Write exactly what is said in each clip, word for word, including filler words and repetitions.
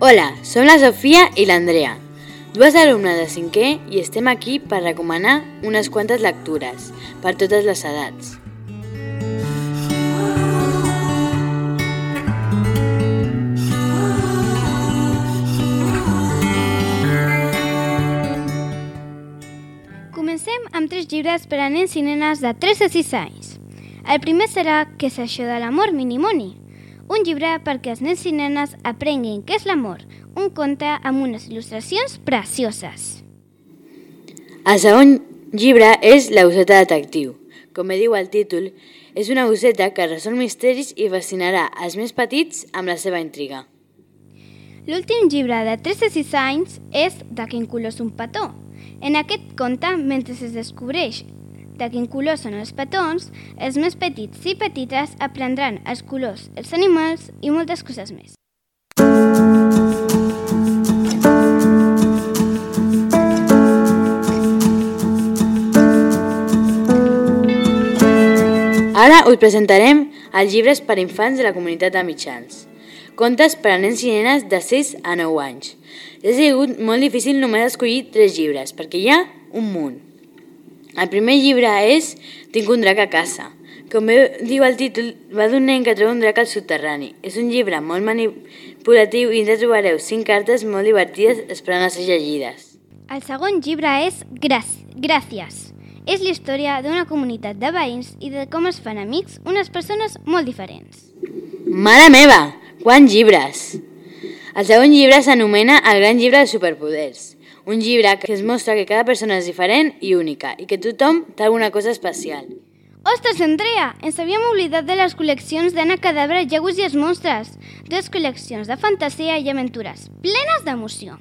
Hola, som la Sofia i l'Andrea, dues alumnes de cinquè i estem aquí per recomanar unes quantes lectures per totes les edats. Comencem amb tres llibres per a nens i nenes de tres a sis anys. El primer serà Què és això de l'amor, Minimoni? Un llibre perquè els nens i nenes aprenguin què és l'amor, un conte amb unes il·lustracions precioses. El segon llibre és La gosseta detectiu. Com diu el títol, és una gosseta que resol misteris i fascinarà els més petits amb la seva intriga. L'últim llibre de tres a sis anys és De quin color és un petó. En aquest conte, mentre es descobreix de quin color són els petons, els més petits i petites aprendran els colors, els animals i moltes coses més. Ara us presentarem els llibres per a infants de la comunitat de mitjans. Contes per a nens i nenes de sis a nou anys. Ha sigut molt difícil només escollir tres llibres, perquè hi ha un munt. El primer llibre és Tinc un drac a casa. Com diu el títol, va d'un nen que troba un drac al soterrani. És un llibre molt manipulatiu i ja trobareu cinc cartes molt divertides esperant a ser llegides. El segon llibre és Gràcies. És la història d'una comunitat de veïns i de com es fan amics unes persones molt diferents. Mare meva! Quants llibres! El segon llibre s'anomena El gran llibre de superpoders. Un llibre que es mostra que cada persona és diferent i única i que tothom té alguna cosa especial. Ostres, Andrea! Ens havíem oblidat de les col·leccions d'Anna Cadabra, Llagus i els monstres. Dues col·leccions de fantasia i aventures, plenes d'emoció.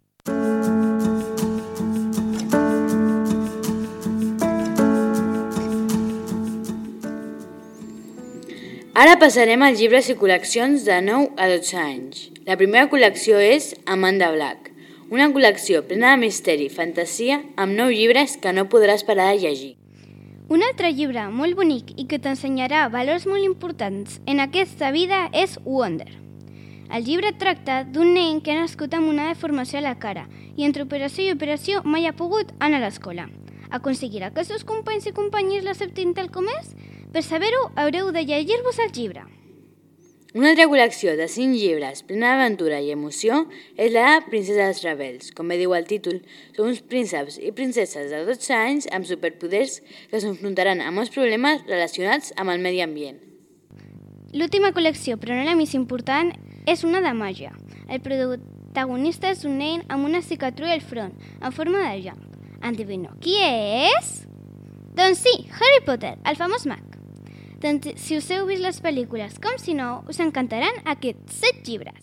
Ara passarem als llibres i col·leccions de nou a dotze anys. La primera col·lecció és Amanda Black, una col·lecció plena de misteri i fantasia amb nou llibres que no podràs parar de llegir. Un altre llibre molt bonic i que t'ensenyarà valors molt importants en aquesta vida és Wonder. El llibre tracta d'un nen que ha nascut amb una deformació a la cara i entre operació i operació mai ha pogut anar a l'escola. Aconseguirà que els seus companys i companyes l'acceptin tal com és? Per saber-ho, haureu de llegir-vos el llibre. Una altra col·lecció de cinc llibres plena d'aventura i emoció és la de Princeses Rebels. Com bé diu el títol, són uns prínceps i princeses de dotze anys amb superpoders que s'enfrontaran a molts problemes relacionats amb el medi ambient. L'última col·lecció, però no la més important, és una de màgia. El protagonista és un nen amb una cicatriu al front, en forma de llamp. Endevineu qui és? Doncs sí, Harry Potter, el famós mag. Doncs, si us heu vist les pel·lícules com si no, us encantaran aquests set llibres.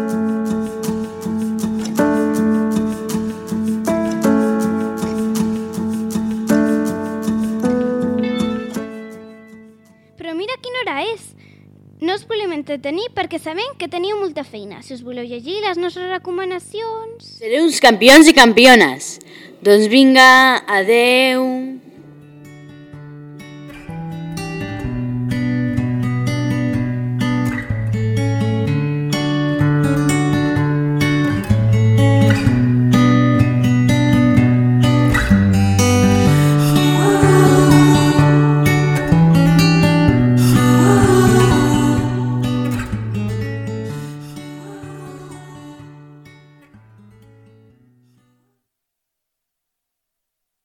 Però mira quina hora és! No us volem entretenir perquè sabem que teniu molta feina. Si us voleu llegir les nostres recomanacions... Sereu uns campions i campiones! Doncs vinga, adeu!